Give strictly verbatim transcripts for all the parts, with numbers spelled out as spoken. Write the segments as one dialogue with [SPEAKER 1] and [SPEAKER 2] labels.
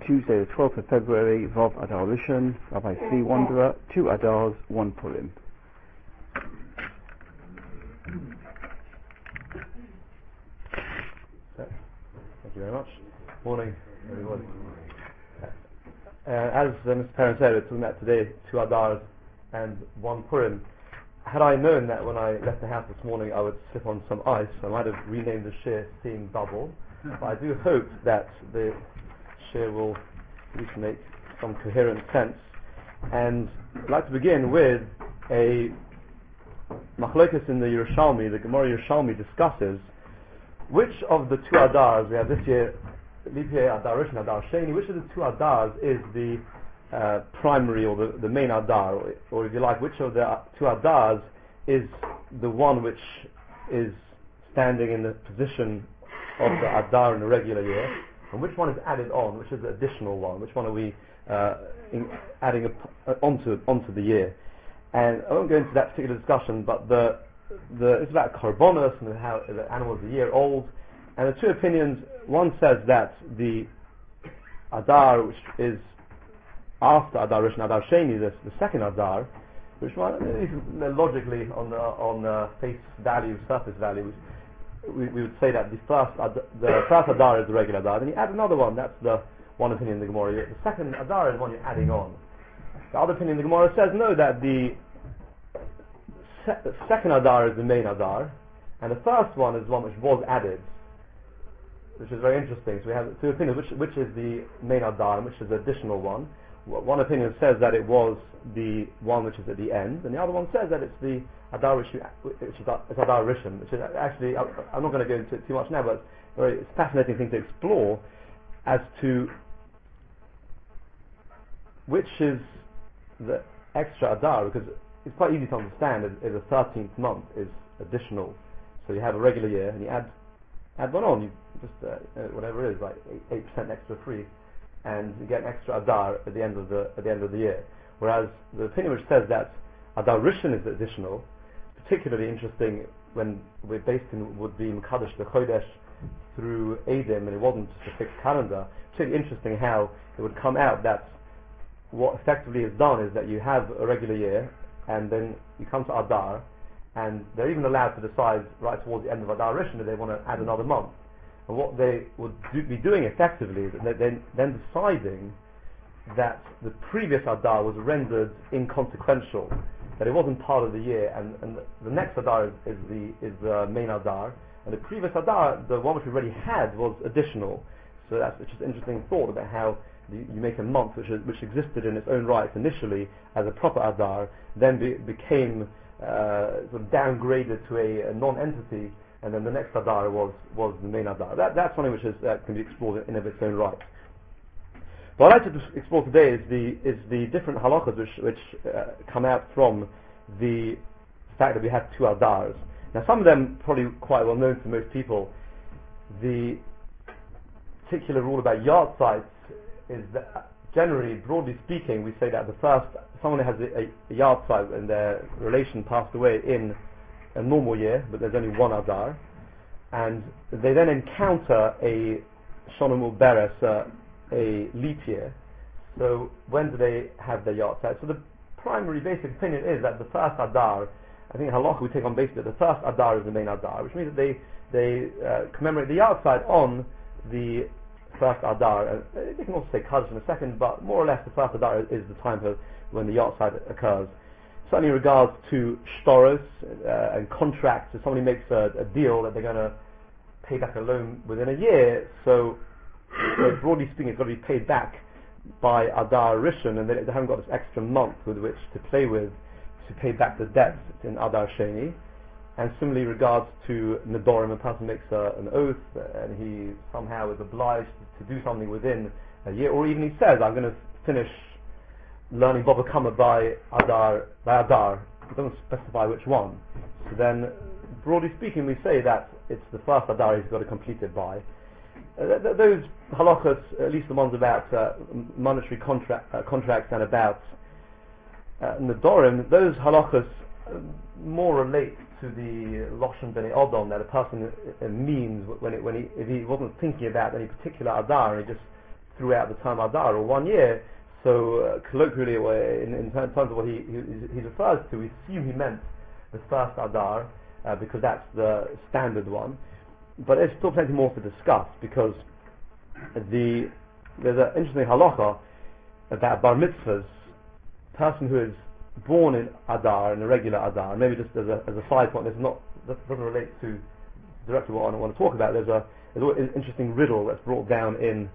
[SPEAKER 1] Tuesday the twelfth of February, Vav Adar Rishon, Rabbi Tzvi Wanderer, two Adars, one Purim.
[SPEAKER 2] Thank you very much. Morning, everybody. Uh, as uh, Mister Perrin said, we're talking about today two Adars and one Purim. Had I known that when I left the house this morning I would slip on some ice, I might have renamed the shir Seeing Bubble. But I do hope that the shir will at least make some coherent sense. And I'd like to begin with a machlokas in the Yerushalmi. The Gemara Yerushalmi discusses which of the two Adars we have this year, leap year Adar Rishon, Adar Sheni, which of the two Adars is the uh, primary or the, the main Adar, or, or if you like, which of the two Adars is the one which is standing in the position of the Adar in a regular year, and which one is added on, which is the additional one, which one are we uh, in, adding a, uh, onto onto the year. And I won't go into that particular discussion, but the the it's about Korbanos and how the animal is a year old, and the two opinions. One says that the Adar, which is after Adar Rishon, Adar Sheni, the, the second Adar, which one, logically on the on the face value, surface value, we, we would say that the first Adar, the first Adar is the regular Adar. Then you add another one. That's the one opinion in the Gemara. The second Adar is one you're adding on. The other opinion in the Gemara says no, that the, se- the second Adar is the main Adar, and the first one is the one which was added, which is very interesting. So we have two opinions, which which is the main Adar and which is the additional one. One opinion says that it was the one which is at the end, and the other one says that it's the Adar which, which is it's Adar Rishon, which is actually, I'm not going to go into it too much now, but it's a very it's a fascinating thing to explore as to which is the extra Adar, because it's quite easy to understand if the thirteenth month is additional. So you have a regular year and you add add one on, you just uh, whatever it is, like eight percent extra free, and you get an extra Adar at the end of the at the end of the year. Whereas the opinion which says that Adar Rishon is additional, particularly interesting when we're based in would be Mekadosh the Chodesh through Eidim, and it wasn't just a fixed calendar. Particularly interesting how it would come out that what effectively is done is that you have a regular year, and then you come to Adar, and they're even allowed to decide right towards the end of Adar Rishon that they want to add another month. And what they would do, be doing effectively is that they're then deciding that the previous Adar was rendered inconsequential, that it wasn't part of the year, and, and the next Adar is, is the is the main Adar, and the previous Adar, the one which we already had, was additional. So that's just an interesting thought about how the, you make a month which is, which existed in its own right initially as a proper Adar, then be, became uh, sort of downgraded to a, a non-entity, and then the next Adar was, was the main Adar. That, that's something which is, uh, can be explored in of its own right. What I'd like to explore today is the is the different halachas which, which uh, come out from the fact that we have two Adars. Now some of them probably quite well known to most people. The particular rule about yard sites is that generally, broadly speaking, we say that the first, someone has a, a yard site and their relation passed away in a normal year, but there's only one Adar, and they then encounter a Shana Mu'beres, uh, a leap year. So when do they have their yard site? So the primary basic opinion is that the first Adar, I think halacha we take on basis that the first Adar is the main Adar, which means that they they uh, commemorate the yard site on the first Adar. Uh, they can also say Kaddish in a second, but more or less the first Adar is, is the time for when the yard site occurs. Certainly in regards to shtoros uh, and contracts, if somebody makes a, a deal that they're going to pay back a loan within a year, so, so broadly speaking it's got to be paid back by Adar Rishon, and they, they haven't got this extra month with which to play with to pay back the debts in Adar Sheni. And similarly regards to Nedorim, a person makes a, an oath and he somehow is obliged to do something within a year, or even he says, I'm going to finish learning Bava Kama by Adar, by Adar. It doesn't specify which one. So then, broadly speaking, we say that it's the first Adar he's got to complete it by. Uh, th- those halachas, at least the ones about uh, monetary contract, uh, contracts and about uh, Nedorim, those halachas uh, more relate to the Loshen B'nei Odom, that a person uh, means when, it, when he, if he wasn't thinking about any particular Adar and he just throughout the term Adar, or one year. So uh, colloquially, or in, in terms of what he, he, he refers to, we assume he meant the first Adar, uh, because that's the standard one. But there's still plenty more to discuss, because the there's an interesting halacha about bar mitzvahs. Person who is born in Adar, in a regular Adar, maybe just as a, as a side point, this is not, that doesn't relate to directly what I want to talk about. There's a there's an interesting riddle that's brought down in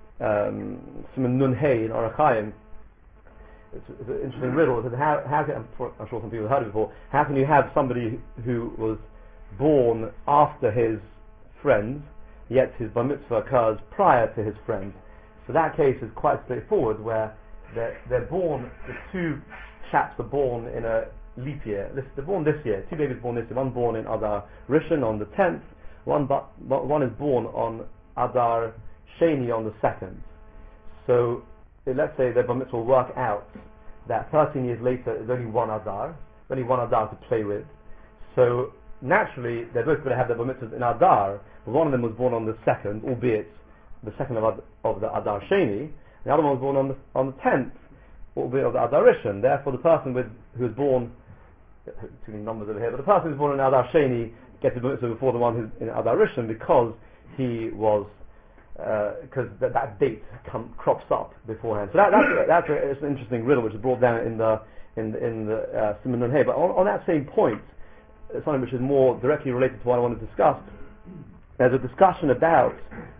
[SPEAKER 2] um, Siman Nun Hey in Orach Chaim. It's, it's an interesting riddle. It says, how, how can, I'm, sure, I'm sure some people have heard it before, how can you have somebody who was born after his friend, yet his bar mitzvah occurs prior to his friend? So that case is quite straightforward, where they're, they're born, the two chaps are born in a leap year. This, they're born this year, two babies born this year, one born in Adar Rishon on the tenth, one, bu- one is born on Adar Sheni on the second. So uh, let's say their bar mitzvah will work out that thirteen years later is only one Adar, only one Adar to play with. So naturally they're both going to have their bar mitzvahs in Adar, but one of them was born on the second, albeit the second of, Ad- of the Adar Sheni, the other one was born on the on the tenth, albeit of the Adar Rishon. Therefore the person with who was born, too many numbers over here, but the person who's born in Adar Sheni gets the bar mitzvah before the one who's in Adar Rishon, because he was because uh, th- that date come, crops up beforehand. So that, that's, a, that's a, it's an interesting riddle which is brought down in the in the, in the uh, Siman Nun Hey. But on, on that same point, uh, something which is more directly related to what I want to discuss, there's a discussion about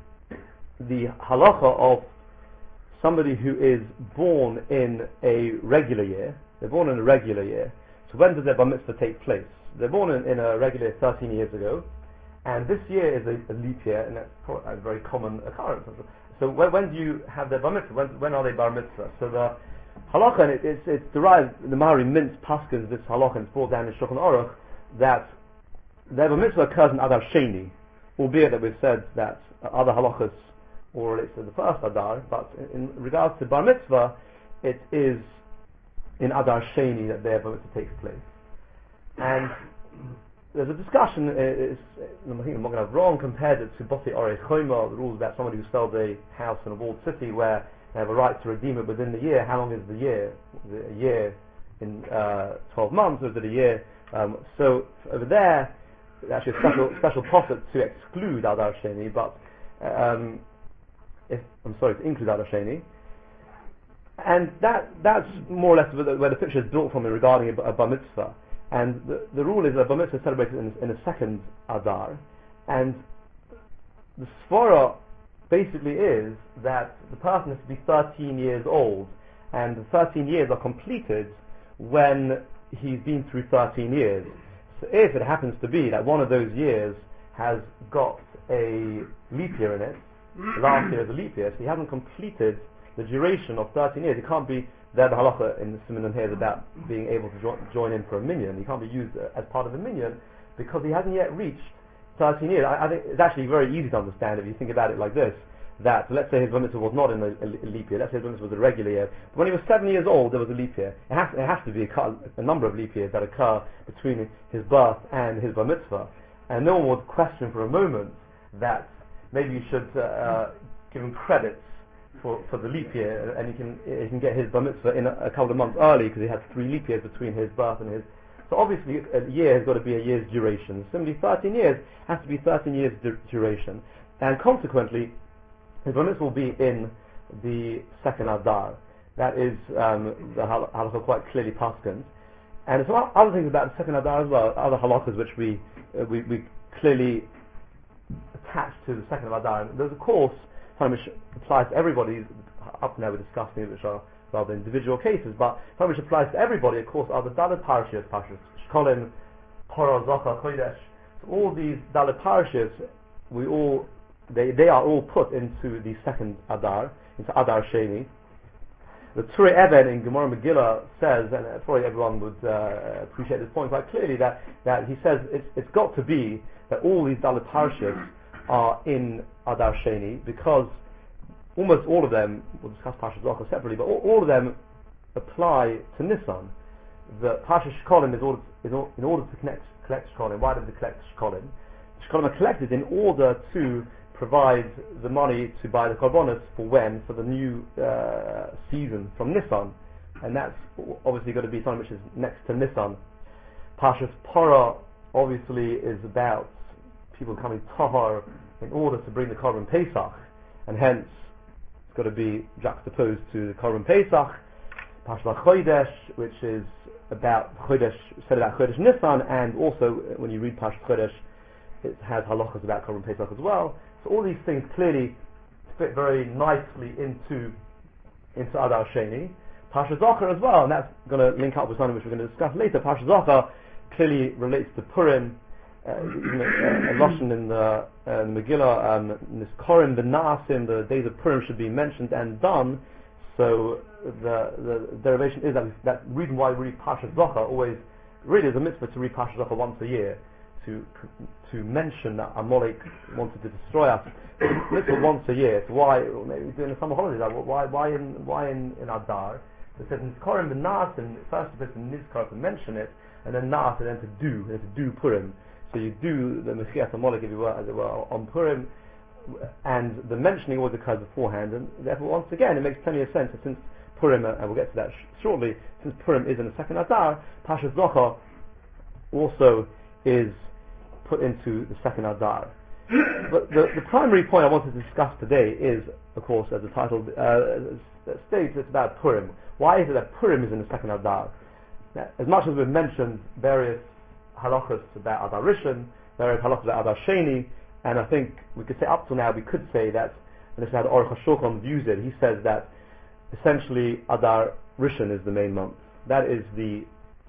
[SPEAKER 2] the halacha of somebody who is born in a regular year. They're born in a regular year. So when does their bar mitzvah take place? They're born in, in a regular year thirteen years ago. And this year is a, a leap year, and that's a very common occurrence. So when, when do you have their bar mitzvah? When, when are they bar mitzvah? So the halacha, and it, it's, it's derived, the Mahari Mintz Paskins, this halacha, and it's brought down in Shulchan Aruch, that their bar mitzvah occurs in Adar Sheni, albeit that we've said that other halachas all relates to the first Adar, but in, in regards to bar mitzvah, it is in Adar Sheni that their bar mitzvah takes place. And there's a discussion, it's, I think I'm not going to have wrong, compared it to Boti Orei Choima, the rules about somebody who sells a house in a walled city where they have a right to redeem it within the year. How long is the year? Is it a year in uh, twelve months, or is it a year? Um, so over there, actually a special special profit to exclude Adar Sheni, but um, if, I'm sorry, to include Adar Sheni. And that that's more or less where the, where the picture is built from regarding a, a bar mitzvah. And the, the rule is that bar mitzvah is celebrated in, in a second Adar, and the svara basically is that the person has to be thirteen years old, and the thirteen years are completed when he's been through thirteen years. So if it happens to be that one of those years has got a leap year in it, last year is a leap year, so he hasn't completed the duration of thirteen years, he can't be. There the halacha in the Siman Nun Hey is about being able to join, join in for a minyan. He can't be used uh, as part of the minyan because he hasn't yet reached thirteen years. I, I think it's actually very easy to understand if you think about it like this, that let's say his bar mitzvah was not in a, a, a leap year, let's say his bar mitzvah was a regular year, but when he was seven years old there was a leap year. It has, it has to be a, a number of leap years that occur between his birth and his bar mitzvah, and no one would question for a moment that maybe you should uh, uh, give him credit For, for the leap year, and he can he can get his bar mitzvah in a, a couple of months early because he had three leap years between his birth and his. So obviously a year has got to be a year's duration. Similarly, thirteen years has to be thirteen years du- duration, and consequently, his bar mitzvah will be in the second Adar. That is um, the hal- halacha quite clearly paskins, and there's some other things about the second Adar as well. Other halachas which we uh, we, we clearly attach to the second Adar. And there's of course. Which applies to everybody. Up now we're discussing it, which are rather individual cases, but which applies to everybody, of course, are the Dalet Parashas, Parashas Shkolin, Torah, Zochar, Chodesh. So all these Dalet Parashas, we all they they are all put into the second Adar, into Adar Sheni. The Turei Even in Gemara Megillah says, and probably everyone would uh, appreciate this point quite clearly, that that he says it's it's got to be that all these Dalet Parashas are in Adar Sheni, because almost all of them, we'll discuss Parashas Zochar separately, but all, all of them apply to Nisan. The Parashas Shkolim is, order, is or, in order to connect, collect Shkolim. Why did they collect Shkolim? Shkolim are collected in order to provide the money to buy the korbanos for when? For the new uh, season from Nisan. And that's obviously going to be something which is next to Nisan. Parshas Parah obviously is about people coming tahar in order to bring the Korban Pesach, and hence it's got to be juxtaposed to the Korban Pesach. Parshas Chodesh, which is about Chodesh, said about Chodesh Nisan, and also when you read Parshas Chodesh, it has halachas about Korban Pesach as well. So all these things clearly fit very nicely into into Adar Sheni. Parshas Zachar as well, and that's going to link up with something which we're going to discuss later. Parshas Zachar clearly relates to Purim. Uh, a lashon in the, uh, the Megillah, um, Niskorim, the Naasim, the days of Purim should be mentioned and done. So the the derivation is that that reason why we read Parshas Zachar always really is a mitzvah to read Parshas Zachar once a year to to mention that Amalek wanted to destroy us. Mitzvah once a year. So why? Or maybe during the summer holidays. Like, why why in why in, in Adar? It says Niskorim, the Naasim. First it says Nizkar to mention it, and then Naas and then to do and to do Purim. So you do the Mechias Amalek, if you were, as it were, on Purim, and the mentioning always occurs beforehand, and therefore, once again, it makes plenty of sense that since Purim, and we'll get to that sh- shortly, since Purim is in the second Adar, Parshas Zachar also is put into the second Adar. But the, the primary point I wanted to discuss today is, of course, as the title uh, states, it's about Purim. Why is it that Purim is in the second Adar? Now, as much as we've mentioned various halachas about Adar Rishon, various halachas about Adar Sheni, and I think we could say up till now we could say that, and this is how the Aruch HaShulchan views it, he says that essentially Adar Rishon is the main month. That is the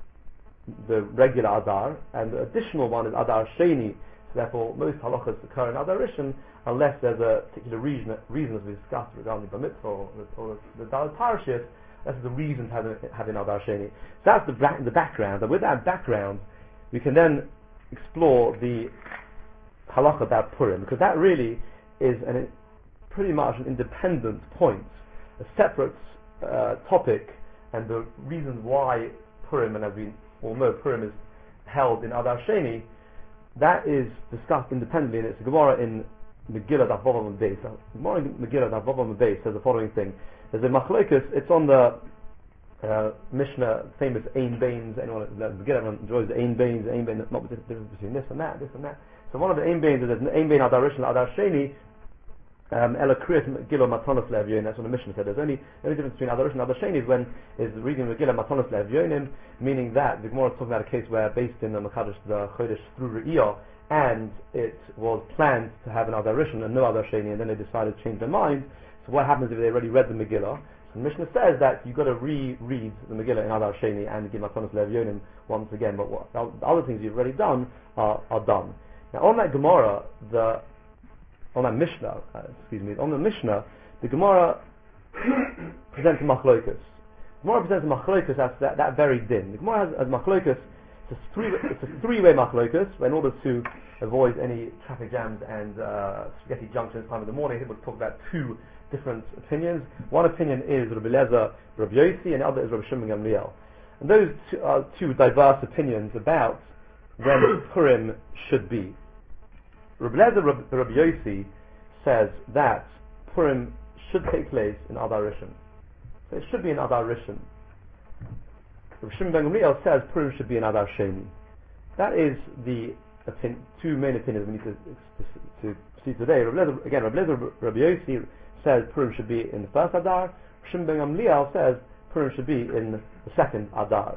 [SPEAKER 2] the regular Adar, and the additional one is Adar Sheni. So therefore most halachas occur in Adar Rishon unless there's a particular reason, reason as we discussed regarding the Bar Mitzvah or, or the Dalet Parashas. That's the reason to have, have in Adar Sheni. So that's the, bra- the background, and with that background we can then explore the halacha about Purim, because that really is an, pretty much an independent point, a separate uh, topic, and the reasons why Purim, and as we all know, Purim is held in Adar Sheni, that is discussed independently, and it's a Gemara in Megillah Daf Vav Amud Beis. Gemara in Megillah Daf Vav Amud Beis says the following thing: there's a machlokus, it's on the Uh, Mishnah, famous Ein Bains. Anyone that Megillah enjoys the Ein Bains, Ein Bain, not the difference between this and that, this and that. So one of the Ein Bains is there's an Ein Bain Adar Rishon, Adar Sheni, Ela Kriyas Megillah Matanos Le'Avyonim. That's what the Mishnah said. There's only the only difference between Adar Rishon and Adar Sheni is when is reading Megillah Matanos Le'Avyonim, meaning that the Gemara is talking about a case where based in the Makadosh the Chodesh through Re'iyah, and it was planned to have an Adar Rishon and no Adar Sheni, and then they decided to change their mind. So what happens if they already read the Megillah? So the Mishnah says that you've got to re-read the Megillah in Adar Sheni and give Matanos Le'Avyonim once again, but what, the other things you've already done are, are done. Now on that Gemara, the on that Mishnah, uh, excuse me, on the Mishnah, the Gemara presents a machlokus. The Gemara presents a machlokus as that, that very din. The Gemara has, has machlokus, it's a, three, it's a three-way machlokus, in order to avoid any traffic jams and uh, spaghetti junctions time of the morning. I think we'll talk about two different opinions. One opinion is Rabbi Eliezer, Rabbi Yossi, and the other is Rabbi Shimon Gamliel. And those two are two diverse opinions about when Purim should be. Rabbi Eliezer, Rabbi, Rabbi Yossi says that Purim should take place in Adar Rishon. So it should be in Adar Rishon. Rabbi Shimon ben Gamliel says Purim should be in Adar Sheni. That is the opin- two main opinions we need to, to, to see today. Rabbi Eliezer, again, Rabbi Eliezer, Rabbi Yossi says Purim should be in the first Adar. Shimon ben Gamliel says Purim should be in the second Adar.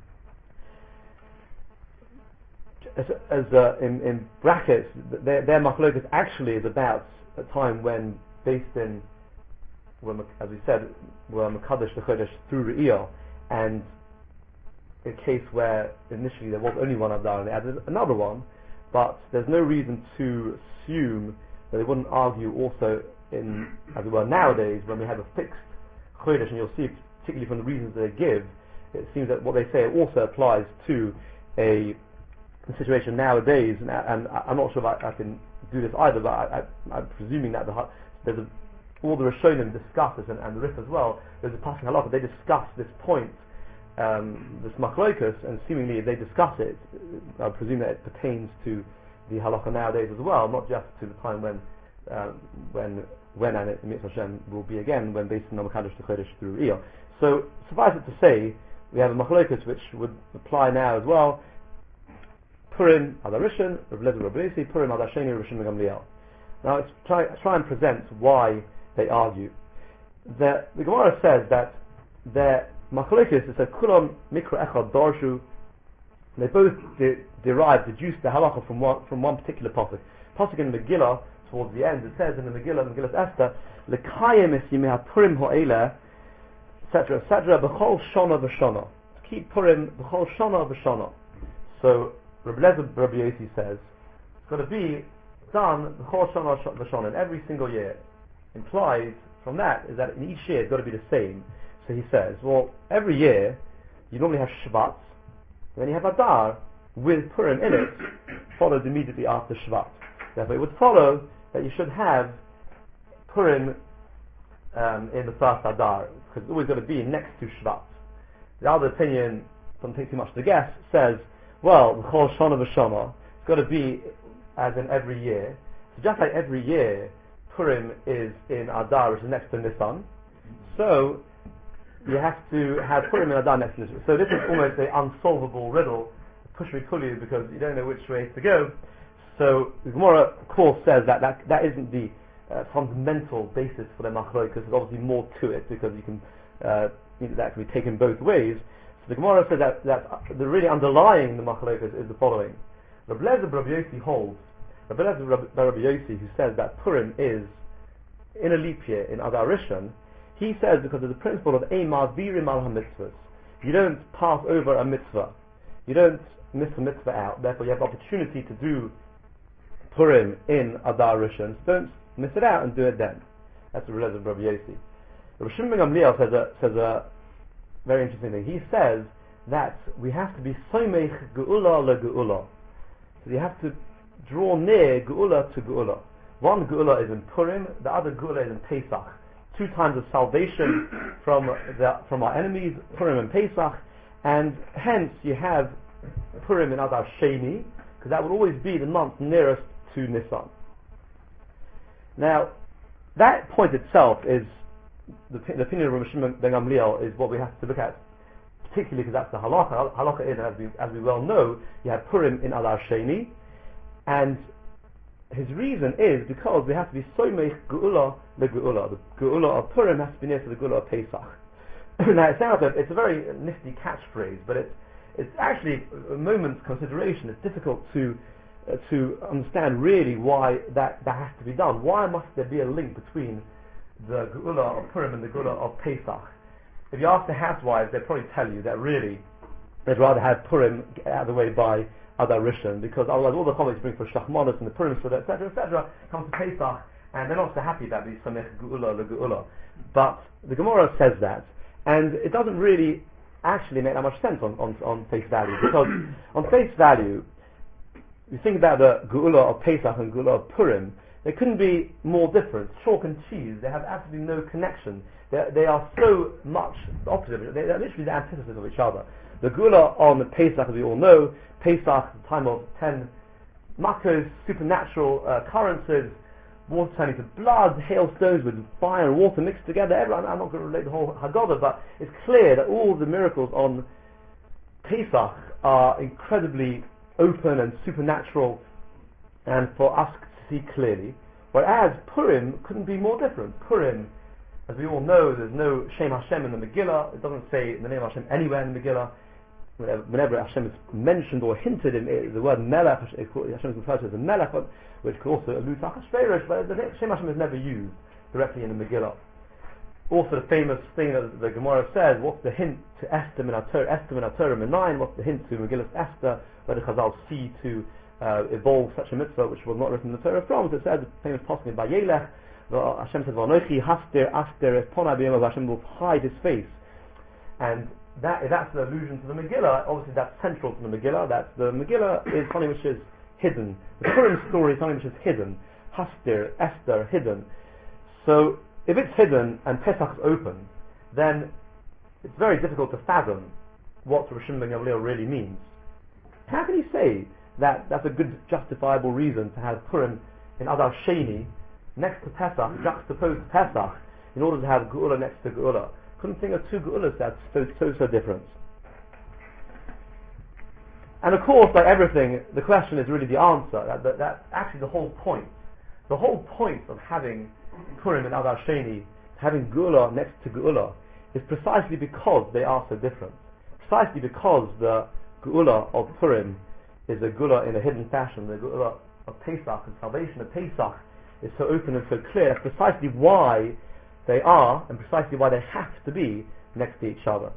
[SPEAKER 2] As, as uh, in, in brackets, their, their machlokas actually is about a time when, based in, when, as we said, were Mekadosh the Chodesh through Re'iyah, and a case where initially there was only one Adar and they added another one, but there's no reason to assume that they wouldn't argue also in, as it were, nowadays when we have a fixed Chodesh, and you'll see, particularly from the reasons they give, it seems that what they say also applies to a the situation nowadays, and, and I'm not sure if I, I can do this either, but I, I, I'm presuming that the, there's a, all the Rishonim discuss this, and, and the Rif as well. There's a passing halakha, they discuss this point, um, this machlokus, and seemingly if they discuss it, I presume that it pertains to the halakha nowadays as well, not just to the time when uh, when when and it Mitzvah Hashem will be again when based on Makadosh to Chodesh through Iyah. So suffice it to say, we have a machlokas which would apply now as well. Purim Adar Rishon, Rav Lezer Rav Yossi, Purim Adar Sheni, Rav Shimon Gamliel. Now let's try, try and present why they argue. The, the Gemara says that the machlokas, it says Kulam Mikra Echad Darshu. They both de- derive, deduce the halacha from one from one particular pasuk. Pasuk in the Megillah towards the end, it says in the Megillah, Megillah Esther, Lekayim es yimei Purim ha'ela, et cetera, et cetera, b'chol shana v'shana. To keep Purim b'chol shana v'shana. So Rabbi Lezer Rabbi Yossi says it's got to be done b'chol shana v'shana in every single year. Implied from that is that in each year it's got to be the same. So he says, well, every year you normally have Shvat. Then you have Adar with Purim in it, followed immediately after Shvat. Therefore, it would follow that you should have Purim um, in the first Adar, because it's always got to be next to Shvat. The other opinion, don't take too much to guess, says, well, the Chol Shana V'Shana, it's got to be as in every year. So just like every year, Purim is in Adar, which is next to Nisan. So you have to have Purim and Adar next to Nisan. So this is almost an unsolvable riddle, push me pull you, because you don't know which way to go. So the Gemara, of course, says that that, that isn't the uh, fundamental basis for the machlokas. There's obviously more to it, because you can uh, you know, that can be taken both ways. So the Gemara says that, that the really underlying the machlokas is the following. Rabbi Lezer Rabbi Yossi holds, Rabbi Lezer Rabbi Yossi, who says that Purim is in a leap year in Adar Rishon, he says because of the principle of Eimar Virim al HaMitzvahs, you don't pass over a mitzvah, you don't miss a mitzvah out, therefore you have the opportunity to do Purim in Adar Rishon, so don't miss it out and do it then. That's the Rabbi Rabbi Yossi. Rabbi Shimon Gamliel says a, says a very interesting thing. He says that we have to be Someich Geula le Geula. So you have to draw near Geula to Geula. One Geula is in Purim, the other Geula is in Pesach. Two times of salvation from the, from our enemies, Purim and Pesach, and hence you have Purim in Adar Sheni, because that will always be the month nearest to Nisan. Now, that point itself is, the, the opinion of Rabbi Shimon ben Gamliel is what we have to look at, particularly because that's the halacha. Halacha is, as we, as we well know, you have Purim in Adar Sheni, and his reason is because we have to be Someich Geula le Geula. The Geula of Purim has to be near to the Geula of Pesach. Now, it sounds like it's a very nifty catchphrase, but it's it's actually a moment's consideration. It's difficult to uh, to understand really why that, that has to be done. Why must there be a link between the Geula of Purim and the Geula of Pesach? If you ask the housewives, they'll probably tell you that really they'd rather have Purim out of the way by Adar Rishon, because otherwise all the comments bring for Shachmanos and the Purim, et cetera, et cetera, come to Pesach, and they're not so happy about these Samech Geula le Geula. But the Gemara says that, and it doesn't really actually make that much sense on, on, on face value, because on face value, you think about the Geula of Pesach and Geula of Purim, they couldn't be more different. Chalk and cheese, they have absolutely no connection. They're, they are so much the opposite. They're literally the antithesis of each other. The Geula on Pesach, as we all know, Pesach, the time of ten makkos, supernatural uh, occurrences, water turning to blood, hailstones with fire and water mixed together. Everyone, I'm not going to relate the whole Haggadah, but it's clear that all the miracles on Pesach are incredibly open and supernatural, and for us to see clearly. Whereas Purim couldn't be more different. Purim, as we all know, there's no Shem Hashem in the Megillah. It doesn't say the name of Hashem anywhere in the Megillah. Whenever, whenever Hashem is mentioned or hinted in it, the word Melech, Hashem is referred to as a Melech, which could also allude to Achashverosh, but the name Shem Hashem is never used directly in the Megillah. Also, the famous thing that the Gemara says, what's the hint to Esther min HaTorah, Esther min HaTorah nine, what's the hint to Megillah Esther, where the Chazal see to uh, evolve such a mitzvah which was not written in the Torah from. So it says, the famous passage by Yelech, Hashem says, V'anochi haster aster es pona b'yom, Hashem will hide his face. And that, if that's an allusion to the Megillah, obviously that's central to the Megillah. That's the Megillah is something which is hidden. The Purim story is something which is hidden. Haster, Esther, hidden. So if it's hidden and Pesach's open, then it's very difficult to fathom what Rosh Hashanah ben Gamliel really means. How can he say that that's a good justifiable reason to have Purim in Adar Sheni next to Pesach, juxtaposed to Pesach, in order to have Geula next to Geula. Couldn't think of two Geulas that's so, so, so different. And of course, like everything, the question is really the answer. That, that, that's actually the whole point. The whole point of having Purim and Adar Sheni, having Geula next to Geula, is precisely because they are so different. Precisely because the Geula of Purim is a Geula in a hidden fashion. The Geula of Pesach and salvation of Pesach is so open and so clear. That's precisely why they are, and precisely why they have to be next to each other.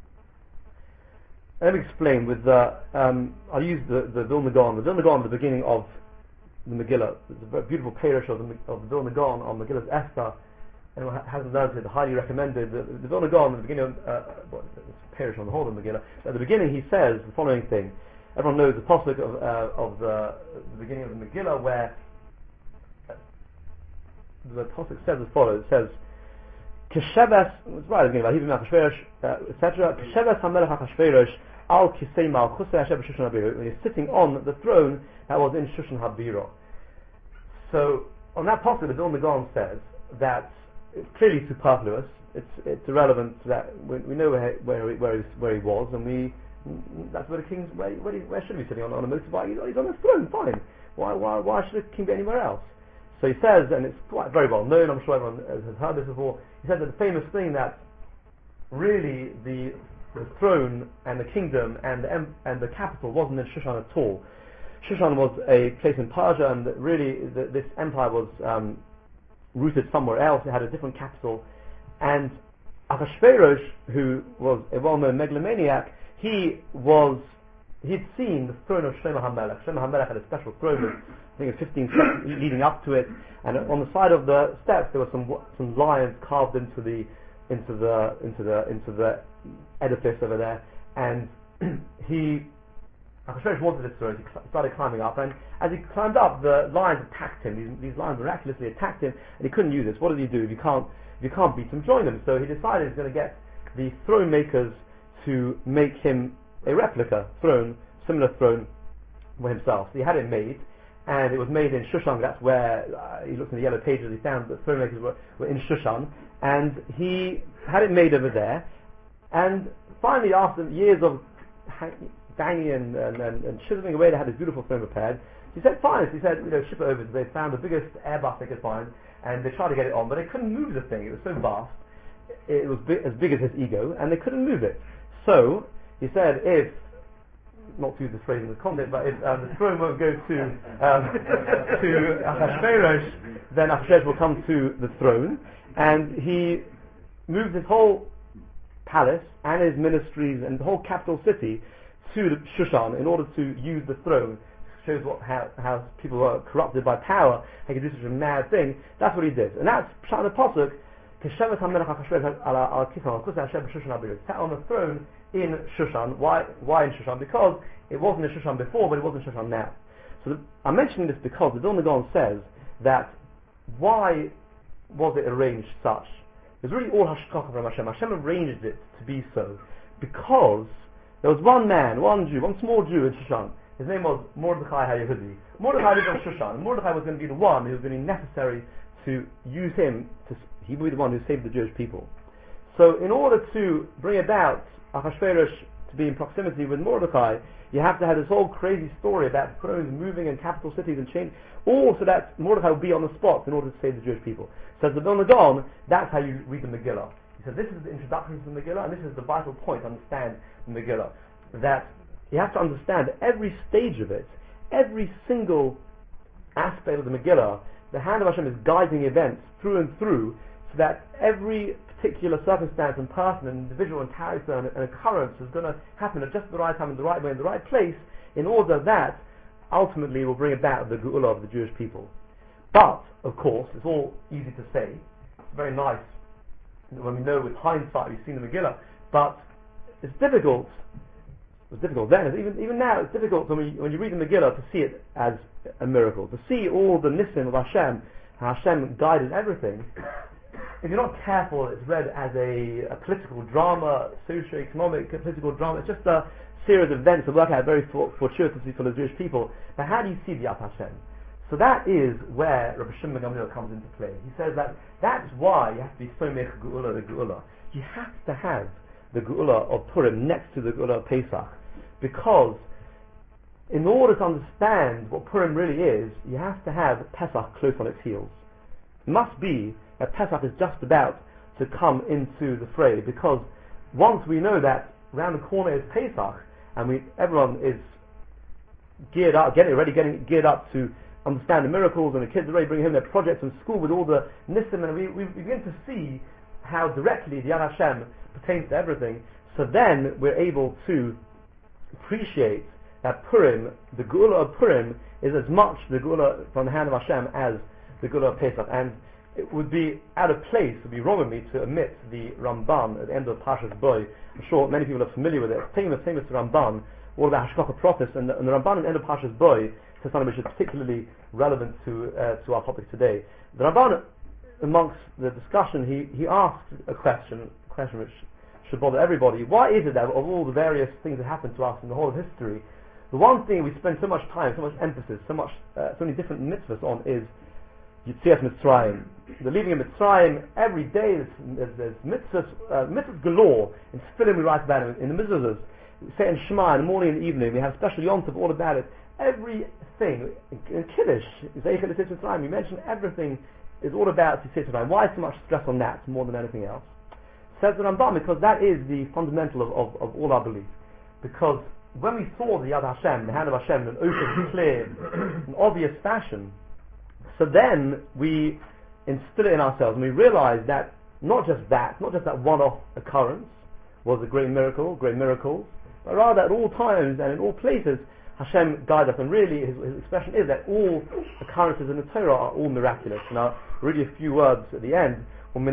[SPEAKER 2] Let me explain with the, um, I'll use the, the Vilna Gaon. The Vilna Gaon at the beginning of the Megillah. It's a very beautiful parish of the, of the Vilna Gaon on Megillah's Esther. Anyone ha- hasn't learned it, highly recommended. The, the Vilna Gaon at the beginning of, uh, well, it's a parish on the whole of the Megillah. At the beginning he says the following thing. Everyone knows the pasuk of, uh, of the, the beginning of the Megillah where uh, the pasuk says as follows. It says, Kesheves, it's right at the beginning, about Achashverosh, et cetera. Kesheves HaMelech Achashverosh al Kisei Malchusei Hashem Shushan Habiro. When he's sitting on the throne that was in Shushan Habiro. So, on that passage, the Vilna Gaon says that it's clearly superfluous. It's it's irrelevant that we, we know where where he, where, he, where he was, and we that's where the king's where where, he, where should he be sitting on on a motorbike? He's, he's on the throne, fine. Why why why should the king be anywhere else? So he says, and it's quite very well known, I'm sure everyone has heard this before, he said that the famous thing that really the, the throne and the kingdom and the, em- and the capital wasn't in Shushan at all. Shushan was a place in Persia, and that really the, this empire was um, rooted somewhere else. It had a different capital. And Achashverosh, who was a well-known megalomaniac, he was he'd seen the throne of Shlomo HaMelech. Shlomo HaMelech had a special throne, I think, of fifteen steps leading up to it, and on the side of the steps there were some some lions carved into the into the into the into the edifice over there. And he, Achashverosh wanted this throne. He cl- started climbing up, and as he climbed up, the lions attacked him. These, these lions miraculously attacked him, and he couldn't use this. What did he do? If you can't if you can't beat them, join them. So he decided he's going to get the throne makers to make him a replica throne, similar throne for himself. So he had it made, and it was made in Shushan. That's where uh, he looked in the yellow pages. He found that throne makers were, were in Shushan, and he had it made over there. And finally, after years of hang, banging and, and, and, and chiseling away, they had this beautiful throne prepared. He said, "Fine." He said, "You know, ship it over." So they found the biggest Airbus they could find, and they tried to get it on, but they couldn't move the thing. It was so vast. It was bi- as big as his ego, and they couldn't move it. So he said, if, not to use this phrase in this context, but if um, the throne won't go to um, to Achashverosh, then Achashverosh will come to the throne, and he moved his whole palace and his ministries and the whole capital city to the Shushan in order to use the throne. Shows what how, how people are corrupted by power. He could do such a mad thing. That's what he did, and that's Pshat the pasuk. Sat on the throne in Shushan. Why, why in Shushan? Because it wasn't in Shushan before, but it was in Shushan now. So the, I'm mentioning this because the Vilna Gaon says that why was it arranged such? It was really all hashkacha from Hashem. Hashem arranged it to be so because there was one man, one Jew, one small Jew in Shushan. His name was Mordechai HaYehudi. Mordechai lived in Shushan. Mordechai was going to be the one who was going to be necessary to use him to. He would be the one who saved the Jewish people. So in order to bring about Achashverosh to be in proximity with Mordechai, you have to have this whole crazy story about thrones moving in capital cities and change, all so that Mordechai would be on the spot in order to save the Jewish people. So as the Vilna Gaon, that's how you read the Megillah. He said this is the introduction to the Megillah, and this is the vital point to understand the Megillah. That you have to understand every stage of it, every single aspect of the Megillah, the hand of Hashem is guiding events through and through, so that every particular circumstance and person and individual and character and, and occurrence is going to happen at just the right time, in the right way, in the right place, in order that ultimately will bring about the Geula of the Jewish people. But, of course, it's all easy to say. It's very nice when we know with hindsight we've seen the Megillah, but it's difficult. It was difficult then, even even now it's difficult when, we, when you read the Megillah to see it as a miracle, to see all the nisim of Hashem, how Hashem guided everything. If you're not careful, it's read as a, a political drama, socio-economic political drama. It's just a series of events that work out very for, fortuitously for the Jewish people. But how do you see the Yad Hashem? So that is where Rabbi Shimon ben Gamliel comes into play. He says that that's why you have to be Somech Geula the Geula. You have to have the Geula of Purim next to the Geula of Pesach, because in order to understand what Purim really is, you have to have Pesach close on its heels. It must be that Pesach is just about to come into the fray, because once we know that around the corner is Pesach, and we everyone is geared up, getting ready, getting geared up to understand the miracles, and the kids are ready bringing home their projects from school with all the nisim, and we, we begin to see how directly the Yad Hashem pertains to everything. So then we're able to appreciate that Purim, the Geula of Purim, is as much the Geula from the hand of Hashem as the Geula of Pesach. And it would be out of place, it would be wrong of me to omit the Ramban at the end of Parshas Boy. I'm sure many people are familiar with it. Famous, famous Ramban, all about Hashgacha Prophets, and the, and the Ramban at the end of Parshas Boy says something which is particularly relevant to uh, to our topic today. The Ramban, amongst the discussion, he, he asked a question, a question which should bother everybody. Why is it that of all the various things that happened to us in the whole of history, the one thing we spend so much time, so much emphasis, so much, uh, so many different mitzvahs on is Yitzias Mitzrayim. The leaving of Mitzrayim, every day there's, there's, there's mitzvahs, uh, mitzvahs galore. In Tefillim we write about it, in the mitzvahs, we say in Shema in the morning and the evening, we have special yontif all about it. Everything, in Kiddush, Zeichel Yitzias Mitzrayim, we mention everything is all about Yitzias Mitzrayim. Why so much stress on that more than anything else? Says the Rambam, because that is the fundamental of, of, of all our belief. Because when we saw the Yad Hashem, the hand of Hashem, in an open, clear, and obvious fashion, so then we instill it in ourselves, and we realize that not just that, not just that one-off occurrence was a great miracle, great miracles, but rather at all times and in all places, Hashem guides us. And really, his, his expression is that all occurrences in the Torah are all miraculous. Now, really a few words at the end. From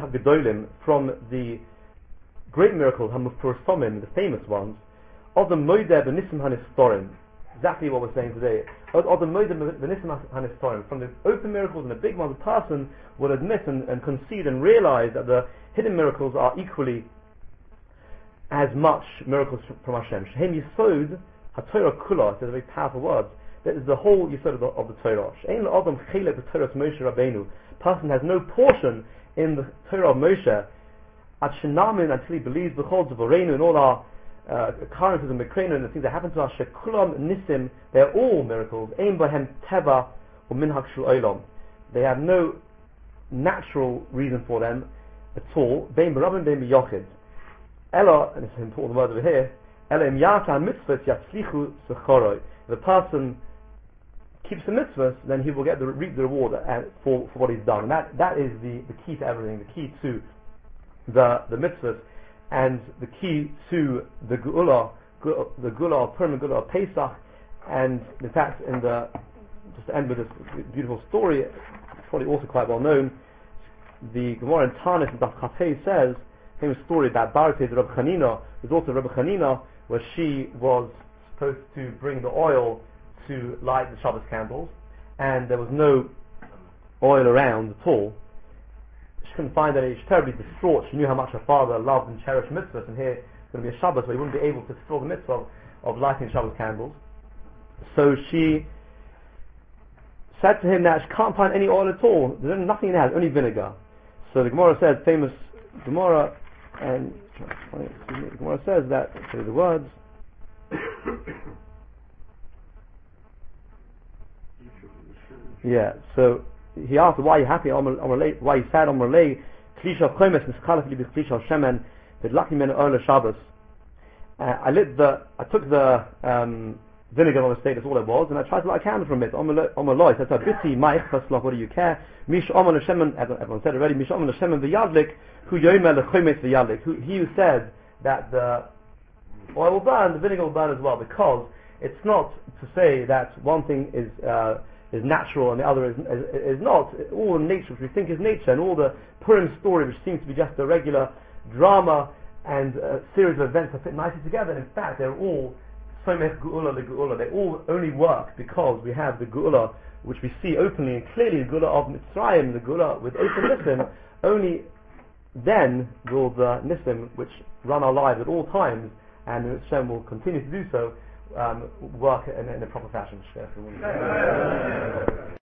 [SPEAKER 2] the great miracles, the famous ones, of the Moedeh B'Nisim HaNistorim, exactly what we're saying today, of the Moedeh B'Nisim HaNistorim, from the open miracles and the big ones, a person will admit and, and concede and realize that the hidden miracles are equally as much miracles from Hashem. Shehem Yisod HaTorah Kula, it's a very powerful word. That is the whole Yisod of the, of the Torah. She'ein L'Adam Chelek B'Torah Moshe Rabbeinu. Person has no portion in the Torah of Moshe. At Shenamin, until he believes the Chol Zvorenu and all our uh, occurrences and Mekrenu and the things that happen to us. Shekulam Nisim, they're all miracles. Ein Bahem Teva or Minhag Shel Olam. They have no natural reason for them at all. Bein B'Rabim Bein B'Yochid. Ella, and it's an important word over here, Ella Im Yata Mitzvot Yatzlichu Sechoroi. The person keeps the mitzvahs, then he will get the reap the reward uh, for, for what he's done. And that, that is the, the key to everything, the key to the the mitzvahs, and the key to the Geula, the Geula of Purim, the Geula of Pesach. And in fact, in the just to end with this beautiful story, it's probably also quite well known. The Gemara in Tanis and Daf Chafei says, famous story about Baratei, the Rabbi Chanina. There's also Rabbi Chanina, where she was supposed to bring the oil to light the Shabbos candles, and there was no oil around at all. She couldn't find any. She was terribly distraught. She knew how much her father loved and cherished mitzvahs, and here it's going to be a Shabbos where he wouldn't be able to fulfill the mitzvah of, of lighting Shabbos candles. So she said to him that she can't find any oil at all. There's nothing in the house, only vinegar. So the Gemara says, famous Gemara, and the Gemara says that, I'll tell you the words. Yeah, so he asked, why are you happy? Why are you sad? I lit the, I took the um, vinegar on the state, that's all it was, and I tried to light a candle from it. Omaloi said, what do you care? Everyone said already, who he who said that the oil will burn, the vinegar will burn as well, because it's not to say that one thing is uh, is natural and the other is, is, is not. All the nature which we think is nature, and all the Purim story which seems to be just a regular drama and a series of events that fit nicely together. In fact, they're all Somech Geula le Geula. They all only work because we have the Geula which we see openly and clearly, the Geula of Mitzrayim, the Geula with open Nisim. Only then will the Nisim which run our lives at all times, and Hashem will continue to do so, um, work in, in a proper fashion.